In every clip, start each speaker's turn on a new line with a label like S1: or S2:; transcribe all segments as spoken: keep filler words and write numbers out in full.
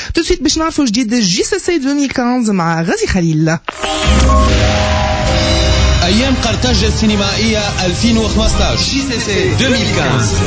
S1: tout de suite باش نعرفوا جديد جي سي سي ألفين وخمسطاش مع غازي خليل.
S2: أيام قرطاج السينمائية ألفين وخمسطاش جي سي سي ألفين وخمسطاش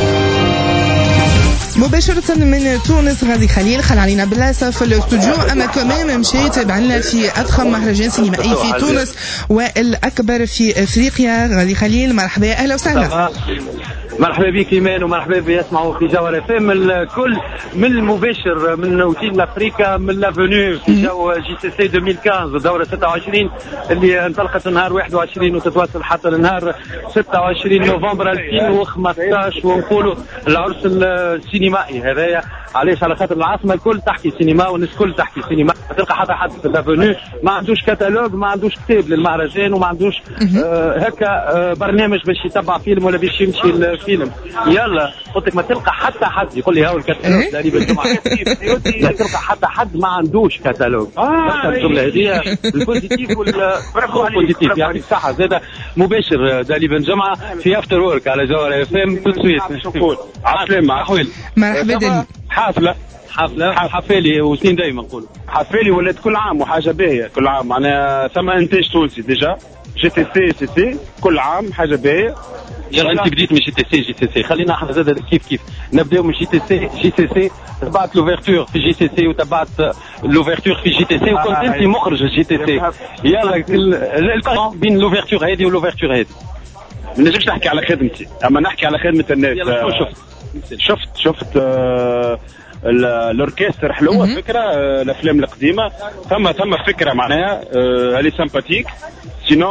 S1: مباشرة من تونس. غازي خليل خل علينا بلاصة في الاستوديو، أما كمان مشي تابع لنا في أضخم مهرجان سينمائي في تونس والأكبر في أفريقيا. غازي خليل مرحبا، أهلا وسهلا.
S3: مرحبا بك إيمان ومرحبا بيسمعوا في جوهر اف ام الكل من المباشر من اوتيل افريكا من لافونيو في جو جي سي سي ألفين وخمسطاش الدورة ستة وعشرين اللي انطلقت نهار واحد وعشرين وتتواصل حتى نهار ستة وعشرين نوفمبر ألفين وخمسطاش. ونقولوا العرس السينمائي هذايا علاش؟ على خاطر العاصمة الكل تحكي سينما والناس الكل تحكي سينما. تلقى حتى حد في لافونيو ما عندوش كتالوج، ما عندوش كتاب للمهرجان وما عندوش آه هكا آه برنامج باش يتبع فيلم ولا باش يمشي الفيلم. يلا قلت لك ما تلقى حتى حد يقول لي هاو الكتالوج تقريبا بالجمعة ما تلقى حتى حد ما عندوش كتالوج. اه الجملة هذه البوزيتيف والبوزيتيف يعني الصحة زادة مباشر دالي بن جمعة في افتر وورك على جوهر اف ام تو سويت. شكون عسلامة أحوال
S1: مرحبا دالي.
S4: حافلة
S3: حفلة حفالي وسنين دايما نقول
S4: حفالي ولات كل عام وحاجة باهية كل عام معناها ثم انتاج تونسي ديجا جي تي سي سي سي كل عام حاجة باهية.
S3: يلا انت بديت من جي تي سي جي تي سي خلينا احنا زاد كيف كيف نبداو من جي تي سي جي تي سي تبعت لوفرتور في جي تي سي وتبعت لوفرتور في جي تي سي وكنت انت مخرج جي تي سي. يلا الفرق بين لوفرتور هذه ولوفرتور هذه
S4: ما نجمش نحكي على خدمتي اما نحكي على خدمة الناس.
S3: يلا شو شفت
S4: شفت شفت آه الاوركستر حلوه فكره. الافلام القديمه ثم ثم فكره معناها اللي سامباتيك سينو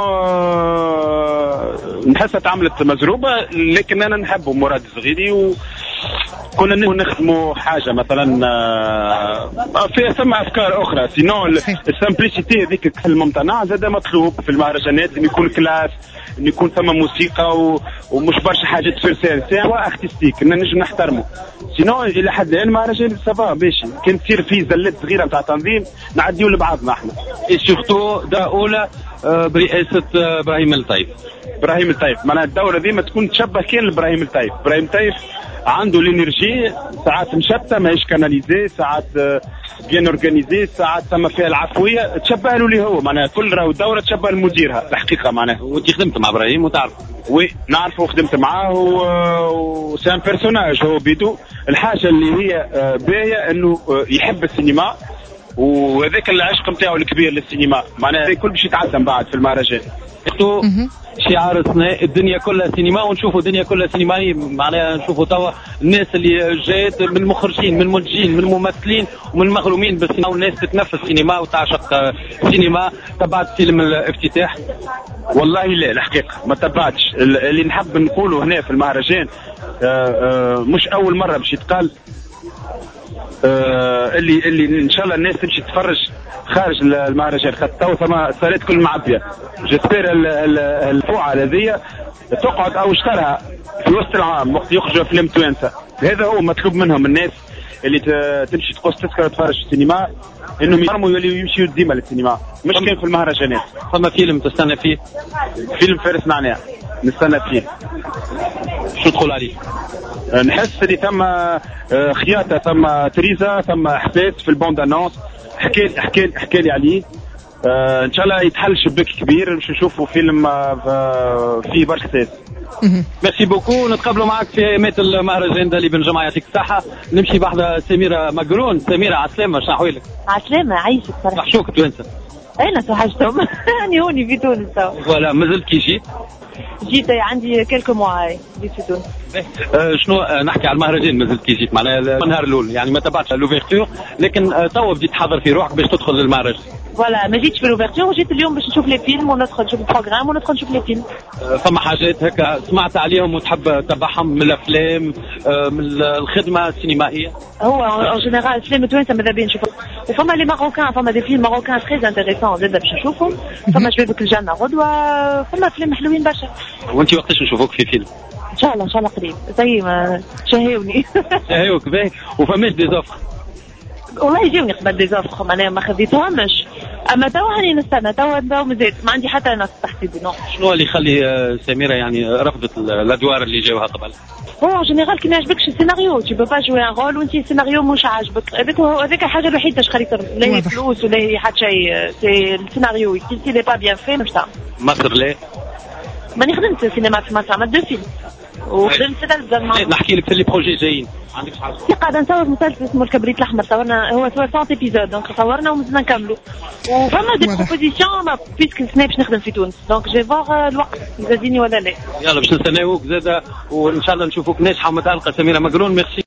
S4: نحسها تعملت مزروبه. لكن انا نحبه مراد الصغيري وكنا نخدموا حاجه مثلا فيها ثم افكار اخرى. سينو السامبليسيتي هذيك الممتنع زاد مطلوب في المهرجانات ان يكون كلاس ان يكون ثم موسيقى و... ومش برشا حاجات فرسان سي هو ارتستيك ان نجم نحترمه. سينو الى حد الان مهرجان سافا ماشي كان تصير فيه زلات صغيره نتاع تنظيم نعديو لبعضنا احنا.
S3: اي سورتو دا اولى برئاسه ابراهيم الطيب.
S4: ابراهيم الطيب معناها الدوره دي ما تكون تشبه كان لابراهيم الطيب. ابراهيم الطيب عنده الانرجي ساعات مشتته ماهيش كاناليزي ساعات بيان اورغانيزي ساعات ثم فيها العفويه تشبه له اللي هو معناها كل راهو الدوره تشبه لمديرها الحقيقه معناها.
S3: وانت خدمت مع ابراهيم وتعرف؟
S4: وي نعرفه وخدمت معاه وسان بيرسوناج هو بيدو. الحاجه اللي هي باهيه انه يحب السينما وهذاك العشق نتاعو الكبير للسينما معناها الكل باش يتعلم بعد في المهرجان.
S3: انتو شعار السنة الدنيا كلها سينما ونشوفوا الدنيا كلها سينمائي معناها نشوفوا توا الناس اللي جايت من مخرجين من منتجين من ممثلين ومن مغرومين بالسينما والناس تتنفس السينما وتعشق السينما. تبعت فيلم الافتتاح؟
S4: والله لا الحقيقة ما تبعتش. اللي نحب نقوله هنا في المهرجان مش أول مرة باش يتقال آه اللي اللي ان شاء الله الناس تمشي تتفرج خارج المهرجان خاطر تو ثم صارت كل معبيه. جيسبر الفوعه هذه تقعد او اشترها في وسط العام وقت يخرجوا افلام توانسه. هذا هو مطلوب منهم الناس اللي تمشي تقص تذكره تتفرج في السينما انهم يرموا يوليوا يمشيوا ديما للسينما مش كان في المهرجانات.
S3: فما فيلم تستنى فيه؟
S4: فيلم فارس نعناع نستنى فيه.
S3: شو تقول عليه؟
S4: نحس اللي ثم خياطه ثم تريزا ثم احساس في البوند انونس حكي حكي حكي لي عليه. آه ان شاء الله يتحل شباك كبير باش نشوفوا فيلم آه فيه برشا احساس.
S3: ميرسي بوكو. نتقابلوا معك في ايامات المهرجان دالي بن جمعة يعطيك الصحة. نمشي بحذا سميرة مقرون. سميرة عسلامة شنو احوالك؟
S5: عسلامة عايشك صراحة.
S3: وحشوك توانسة؟
S5: اين توحشتهم؟ أنا هوني في تونس توا.
S3: فوالا مازلت كي جيت؟
S5: جيت عندي كلك موا جيت في تونس.
S3: أه شنو أه نحكي على المهرجان مازلت كي جيت معناها النهار الاول يعني ما تبعتش لوفيرتور لكن أه توا بديت تحضر في روحك باش تدخل للمهرجان.
S5: فوالا ما جيتش في لوفيرتور وجيت اليوم باش نشوف لي فيلم وندخل نشوف البروغرام وندخل نشوف لي فيلم.
S3: أه فما حاجات هكا سمعت عليهم وتحب تتبعهم من الافلام أه من الخدمه السينمائيه؟
S5: هو اون جينيرال الافلام التوانسه ماذا بين نشوفهم وفما لي ماروكان فما دي فيلم ماروكان تري انتريسون زاد باش نشوفهم. فما شبابك الجنه غدوه فما افلام حلوين برشا.
S3: وانت وقتاش نشوفوك في فيلم؟
S5: ان شاء الله ان شاء الله قريب زي ما شهيوني.
S3: شهيوك باهي. وفماش دي زوفر؟
S5: والله يجيوني قبل دي زوفر معناها ما خديتهمش اما توا هاني نستنى توا توا مازال ما عندي حتى نص تحديد. نو
S3: شنو اللي يخلي سميرة يعني رفضت الادوار اللي جاوها قبل؟
S5: هو جينيرال كي ما يعجبكش السيناريو تي بو با جوي ان رول وانت السيناريو مش عاجبك. هذاك هو هذاك الحاجه الوحيده اللي خليت لا هي فلوس ولا هي حتى شيء. سي السيناريو كي سي لي با بيان في مش تاع
S3: مصر ليه؟
S5: ماني خدمت سينما في مصر عملت دو فيلم وخدمت ثلاث زمان.
S3: نحكي لك في لي بروجي جايين عندك حاجه؟
S5: قاعده نصور مسلسل اسمه الكبريت الاحمر صورنا هو مئة ايبيزود دونك صورنا ومازلنا نكملوا وفما دي بروبوزيسيون ما بيسك سناب باش نخدم في تونس دونك جي فوغ الوقت يزاديني ولا لا.
S3: يلا باش نستناوك زاده وان شاء الله نشوفوك ناجحه ومتالقه سميرة مقرون. ميرسي.